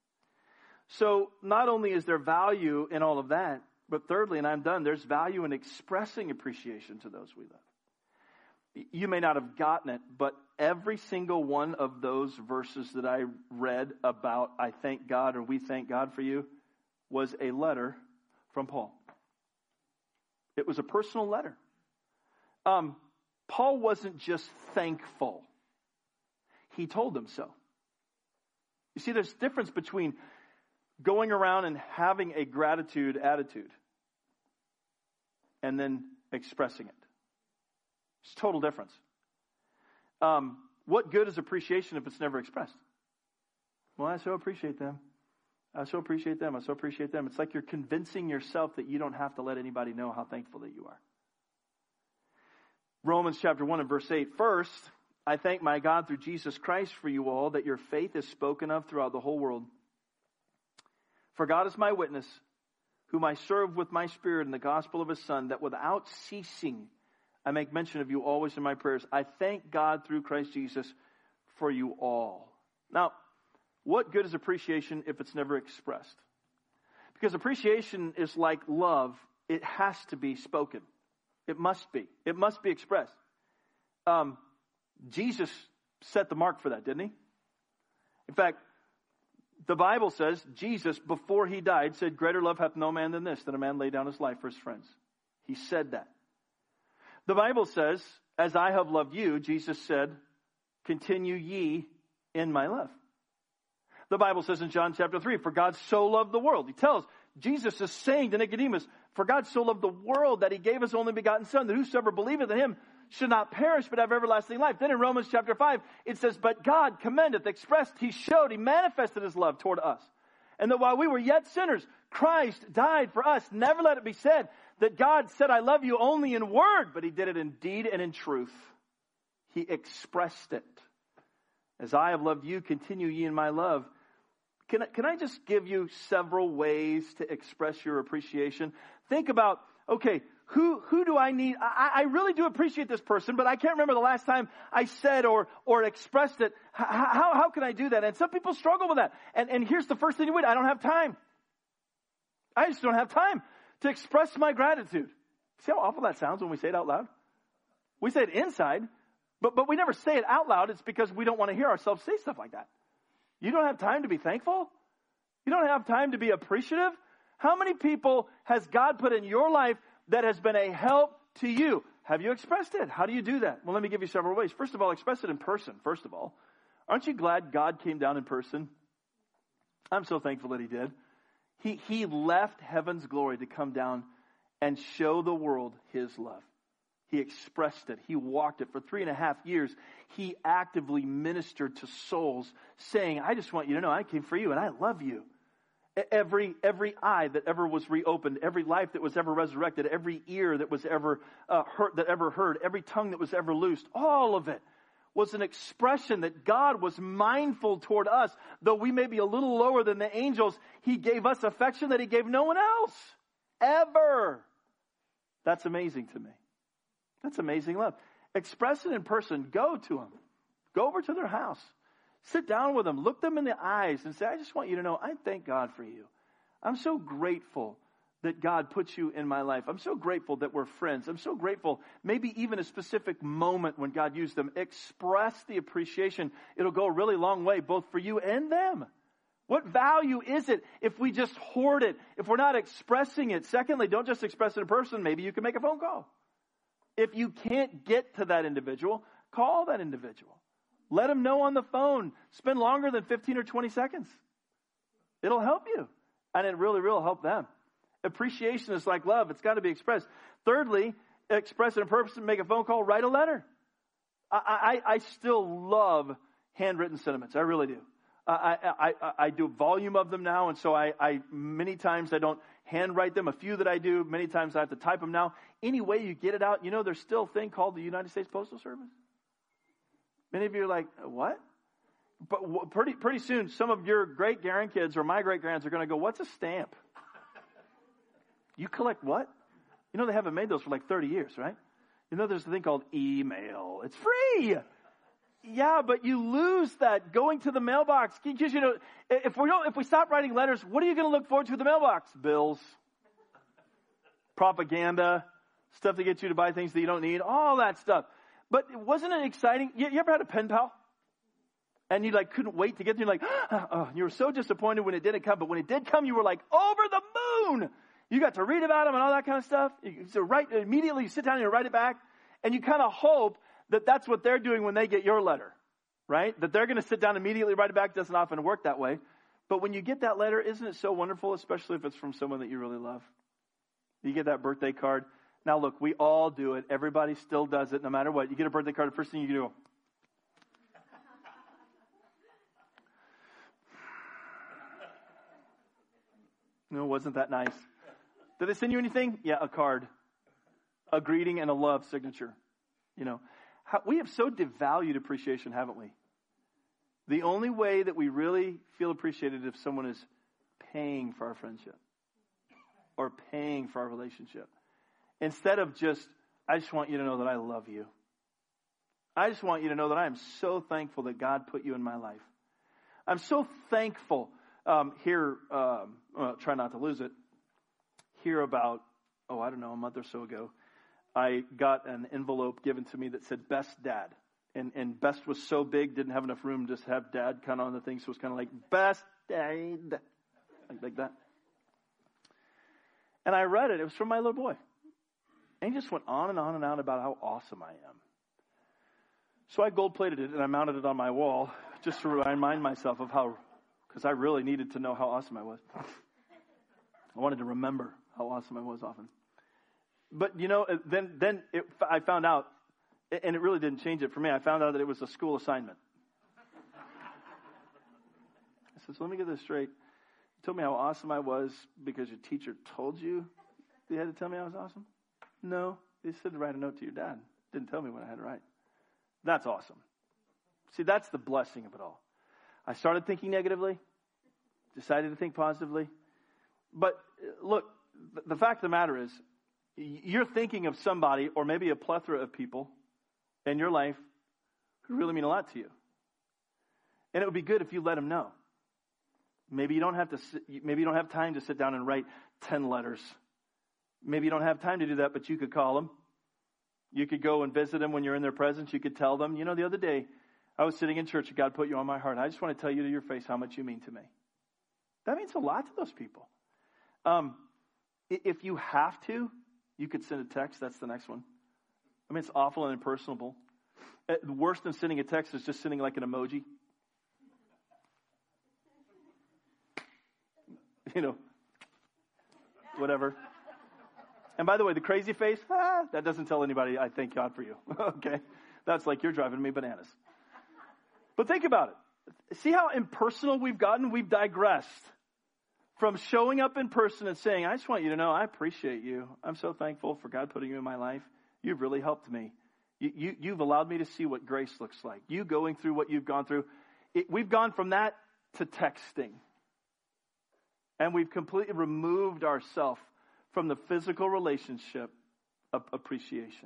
So not only is there value in all of that, but thirdly, and I'm done, there's value in expressing appreciation to those we love. You may not have gotten it, but every single one of those verses that I read about I thank God or we thank God for you was a letter from Paul. It was a personal letter. Um, Paul wasn't just thankful. He told them so. You see, there's a difference between going around and having a gratitude attitude and then expressing it. It's a total difference. Um, what good is appreciation if it's never expressed? Well, I so appreciate them. I so appreciate them. I so appreciate them. It's like you're convincing yourself that you don't have to let anybody know how thankful that you are. Romans chapter one and verse eight. "First, I thank my God through Jesus Christ for you all, that your faith is spoken of throughout the whole world. For God is my witness, whom I serve with my spirit in the gospel of his Son, that without ceasing I make mention of you always in my prayers. I thank God through Christ Jesus for you all." Now, what good is appreciation if it's never expressed? Because appreciation is like love. It has to be spoken. It must be. It must be expressed. Um, Jesus set the mark for that, didn't he? In fact, the Bible says Jesus, before he died, said, "Greater love hath no man than this, that a man lay down his life for his friends." He said that. The Bible says, "As I have loved you," Jesus said, "continue ye in my love." The Bible says in John chapter three, "For God so loved the world." He tells, Jesus is saying to Nicodemus, "For God so loved the world that he gave his only begotten Son, that whosoever believeth in him should not perish but have everlasting life." Then in Romans chapter five, it says, "But God commendeth," expressed, he showed, he manifested his love toward us. And that while we were yet sinners, Christ died for us. Never let it be said that God said, "I love you" only in word, but he did it in deed and in truth. He expressed it. "As I have loved you, continue ye in my love." Can I, can I just give you several ways to express your appreciation? Think about, okay, who who do I need? I, I really do appreciate this person, but I can't remember the last time I said or or expressed it. How, how, how can I do that? And some people struggle with that. And, and here's the first thing you would, I don't have time. I just don't have time to express my gratitude. See how awful that sounds when we say it out loud? We say it inside, but, but we never say it out loud. It's because we don't want to hear ourselves say stuff like that. You don't have time to be thankful? You don't have time to be appreciative? How many people has God put in your life that has been a help to you? Have you expressed it? How do you do that? Well, let me give you several ways. First of all, express it in person, first of all. Aren't you glad God came down in person? I'm so thankful that he did. He, he left heaven's glory to come down and show the world his love. He expressed it. He walked it for three and a half years. He actively ministered to souls saying, "I just want you to know I came for you and I love you." Every every eye that ever was reopened, every life that was ever resurrected, every ear that was ever uh, heard, that ever heard, every tongue that was ever loosed, all of it was an expression that God was mindful toward us. Though we may be a little lower than the angels, He gave us affection that He gave no one else, ever. That's amazing to me. That's amazing love. Express it in person. Go to them. Go over to their house. Sit down with them. Look them in the eyes and say, I just want you to know, I thank God for you. I'm so grateful that God puts you in my life. I'm so grateful that we're friends. I'm so grateful, maybe even a specific moment when God used them. Express the appreciation. It'll go a really long way, both for you and them. What value is it if we just hoard it, if we're not expressing it? Secondly, don't just express it in person. Maybe you can make a phone call. If you can't get to that individual, call that individual. Let them know on the phone. Spend longer than fifteen or twenty seconds. It'll help you. And it really will help them. Appreciation is like love. It's got to be expressed. Thirdly, express it in person, make a phone call, write a letter. I, I, I still love handwritten sentiments. I really do. I, I, I, I do a volume of them now, and so I, I many times I don't handwrite them. A few that I do, many times I have to type them now. Any way you get it out, you know there's still a thing called the United States Postal Service? Many of you are like, what? But pretty pretty soon, some of your great-grandkids or my great-grands are going to go, what's a stamp? You collect what? You know they haven't made those for like thirty years, right? You know there's a thing called email. It's free. Yeah, but you lose that going to the mailbox. Because, you know, if we don't, if we stop writing letters, what are you going to look forward to in the mailbox? Bills, propaganda, stuff to get you to buy things that you don't need, all that stuff. But wasn't it exciting? You, you ever had a pen pal? And you like couldn't wait to get there. You're like, oh, you were so disappointed when it didn't come. But when it did come, you were like, over the moon. You got to read about them and all that kind of stuff. You, so write immediately, you sit down and you write it back. And you kind of hope that that's what they're doing when they get your letter, right? That they're going to sit down and immediately write it back. Doesn't often work that way. But when you get that letter, isn't it so wonderful, especially if it's from someone that you really love? You get that birthday card. Now, look, we all do it. Everybody still does it no matter what. You get a birthday card, the first thing you do, no, wasn't that nice? Did they send you anything? Yeah, a card, a greeting, and a love signature. You know, how, we have so devalued appreciation, haven't we? The only way that we really feel appreciated is if someone is paying for our friendship or paying for our relationship. Instead of just, I just want you to know that I love you. I just want you to know that I am so thankful that God put you in my life. I'm so thankful. Um, here, um, well, try not to lose it. Here about, oh, I don't know, a month or so ago, I got an envelope given to me that said Best Dad. And, and Best was so big, didn't have enough room to just have Dad kind of on the thing. So it was kind of like, Best Dad. Like, like that. And I read it. It was from my little boy. And he just went on and on and on about how awesome I am. So I gold-plated it and I mounted it on my wall just to remind myself of how, because I really needed to know how awesome I was. I wanted to remember how awesome I was often. But, you know, then then it, I found out, and it really didn't change it for me, I found out that it was a school assignment. I said, so let me get this straight. You told me how awesome I was because your teacher told you you had to tell me I was awesome? No, they said to write a note to your dad. Didn't tell me what I had to write. That's awesome. See, that's the blessing of it all. I started thinking negatively, decided to think positively. But look, the fact of the matter is, you're thinking of somebody or maybe a plethora of people in your life who really mean a lot to you. And it would be good if you let them know. Maybe you don't have to, maybe you don't have time to sit down and write ten letters. Maybe you don't have time to do that, but you could call them. You could go and visit them when you're in their presence. You could tell them, you know, the other day I was sitting in church and God put you on my heart. I just want to tell you to your face how much you mean to me. That means a lot to those people. Um, if you have to, you could send a text. That's the next one. I mean, it's awful and impersonable. Uh, worse than sending a text is just sending like an emoji. You know, whatever. And by the way, the crazy face, ah, that doesn't tell anybody I thank God for you. Okay? That's like you're driving me bananas. But think about it. See how impersonal we've gotten? We've digressed from showing up in person and saying, I just want you to know I appreciate you. I'm so thankful for God putting you in my life. You've really helped me. You, you, you've allowed me to see what grace looks like. You going through what you've gone through. It, we've gone from that to texting. And we've completely removed ourselves from the physical relationship of appreciation.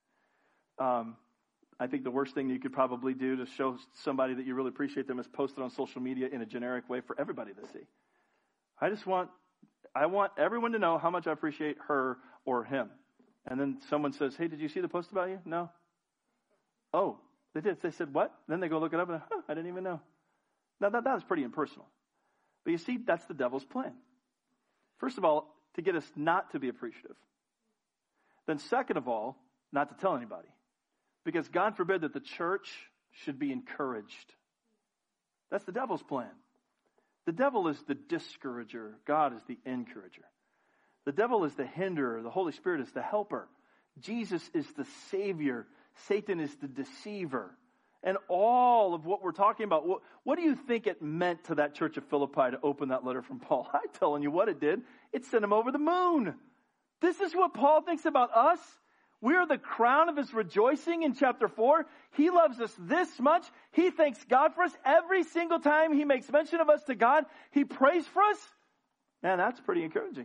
Um, I think the worst thing you could probably do to show somebody that you really appreciate them is post it on social media in a generic way for everybody to see. I just want, I want everyone to know how much I appreciate her or him. And then someone says, hey, did you see the post about you? No. Oh, they did. They said, what? Then they go look it up and, huh, I didn't even know. Now, that, that was pretty impersonal. But you see, that's the devil's plan. First of all, to get us not to be appreciative. Then second of all, not to tell anybody. Because God forbid that the church should be encouraged. That's the devil's plan. The devil is the discourager. God is the encourager. The devil is the hinderer. The Holy Spirit is the helper. Jesus is the savior. Satan is the deceiver. And all of what we're talking about, what, what do you think it meant to that church of Philippi to open that letter from Paul? I'm telling you what it did. It sent him over the moon. This is what Paul thinks about us. We are the crown of his rejoicing in chapter four. He loves us this much. He thanks God for us. Every single time he makes mention of us to God, he prays for us. Man, that's pretty encouraging.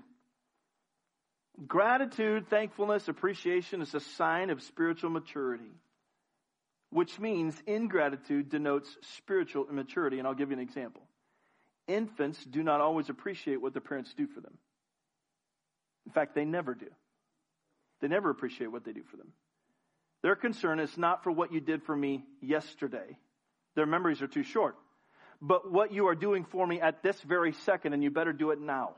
Gratitude, thankfulness, appreciation is a sign of spiritual maturity, which means ingratitude denotes spiritual immaturity. And I'll give you an example. Infants do not always appreciate what their parents do for them. In fact, they never do. They never appreciate what they do for them. Their concern is not for what you did for me yesterday. Their memories are too short. But what you are doing for me at this very second, and you better do it now.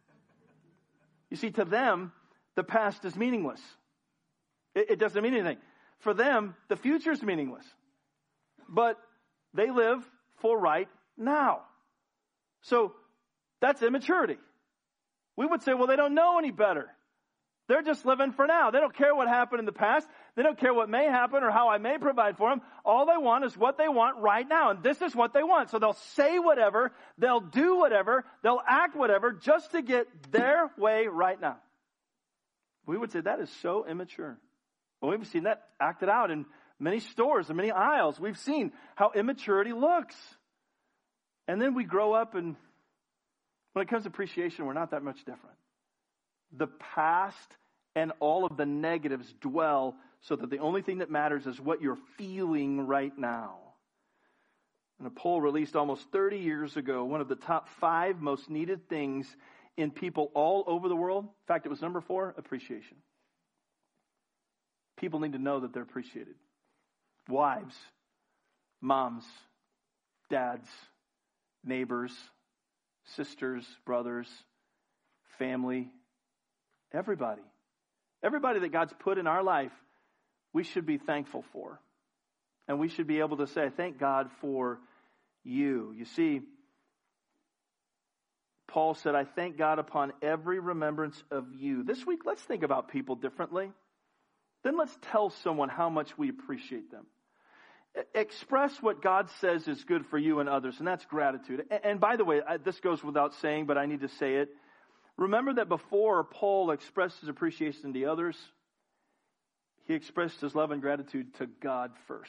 You see, to them, the past is meaningless. It, it doesn't mean anything. For them, the future is meaningless. But they live for right now. So that's immaturity. We would say, well, they don't know any better. They're just living for now. They don't care what happened in the past. They don't care what may happen or how I may provide for them. All they want is what they want right now. And this is what they want. So they'll say whatever. They'll do whatever. They'll act whatever just to get their way right now. We would say that is so immature. Well, we've seen that acted out in many stores and many aisles. We've seen how immaturity looks. And then we grow up, and when it comes to appreciation, we're not that much different. The past and all of the negatives dwell so that the only thing that matters is what you're feeling right now. In a poll released almost thirty years ago, one of the top five most needed things in people all over the world, in fact, it was number four, appreciation. People need to know that they're appreciated. Wives, moms, dads, neighbors, sisters, brothers, family, everybody. Everybody that God's put in our life, we should be thankful for. And we should be able to say, thank God for you. You see, Paul said, I thank God upon every remembrance of you. This week, let's think about people differently. Then let's tell someone how much we appreciate them. Express what God says is good for you and others, and that's gratitude. And by the way, this goes without saying, but I need to say it. Remember that before Paul expressed his appreciation to others, he expressed his love and gratitude to God first.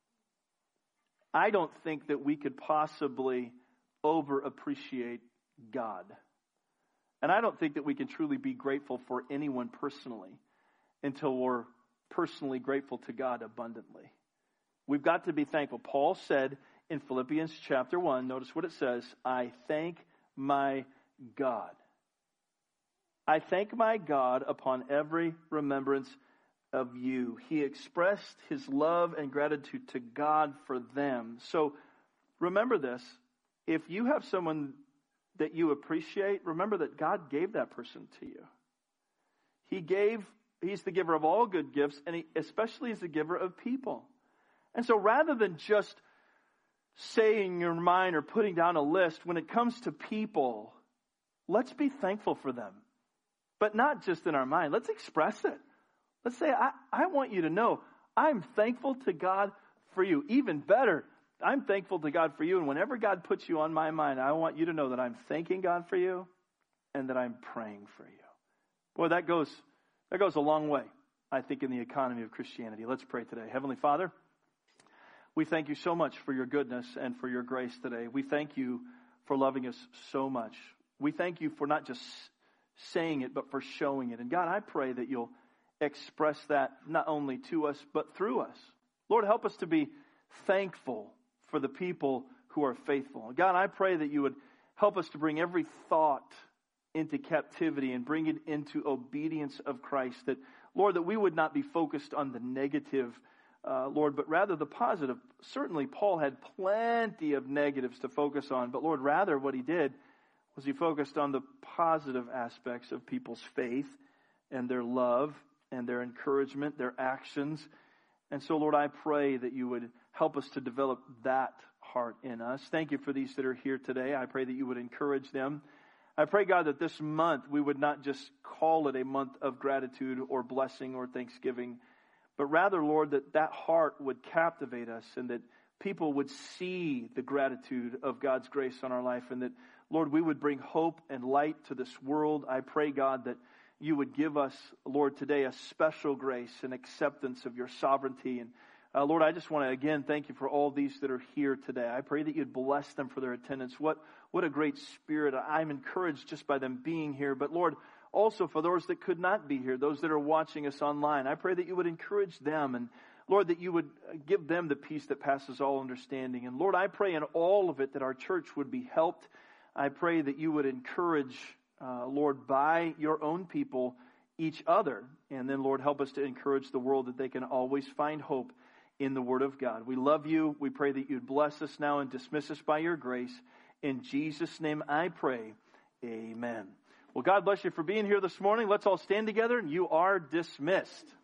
I don't think that we could possibly over-appreciate God. And I don't think that we can truly be grateful for anyone personally until we're personally grateful to God abundantly. We've got to be thankful. Paul said in Philippians chapter one, notice what it says, I thank my God. I thank my God upon every remembrance of you. He expressed his love and gratitude to God for them. So remember this. If you have someone that you appreciate, remember that God gave that person to you. He gave, he's the giver of all good gifts, and he especially is the giver of people. And so rather than just saying in your mind or putting down a list, when it comes to people, let's be thankful for them. But not just in our mind. Let's express it. Let's say, I, I want you to know I'm thankful to God for you. Even better, I'm thankful to God for you. And whenever God puts you on my mind, I want you to know that I'm thanking God for you and that I'm praying for you. Boy, that goes, that goes a long way, I think, in the economy of Christianity. Let's pray today. Heavenly Father, we thank you so much for your goodness and for your grace today. We thank you for loving us so much. We thank you for not just saying it, but for showing it. And God, I pray that you'll express that not only to us, but through us. Lord, help us to be thankful for the people who are faithful. God, I pray that you would help us to bring every thought into captivity and bring it into obedience of Christ. That, Lord, that we would not be focused on the negative, uh, Lord, but rather the positive. Certainly, Paul had plenty of negatives to focus on, but Lord, rather what he did was he focused on the positive aspects of people's faith and their love and their encouragement, their actions. And so, Lord, I pray that you would help us to develop that heart in us. Thank you for these that are here today. I pray that you would encourage them. I pray, God, that this month we would not just call it a month of gratitude or blessing or thanksgiving, but rather, Lord, that that heart would captivate us and that people would see the gratitude of God's grace on our life, and that, Lord, we would bring hope and light to this world. I pray, God, that you would give us, Lord, today a special grace and acceptance of your sovereignty. And uh, Lord, I just want to again thank you for all these that are here today. I pray that you'd bless them for their attendance. What what a great spirit. I'm encouraged just by them being here. But Lord, also for those that could not be here, those that are watching us online, I pray that you would encourage them, and Lord, that you would give them the peace that passes all understanding. And Lord, I pray in all of it that our church would be helped. I pray that you would encourage, uh, Lord, by your own people, each other. And then, Lord, help us to encourage the world that they can always find hope in the Word of God. We love you. We pray that you'd bless us now and dismiss us by your grace. In Jesus' name I pray. Amen. Well, God bless you for being here this morning. Let's all stand together, and you are dismissed.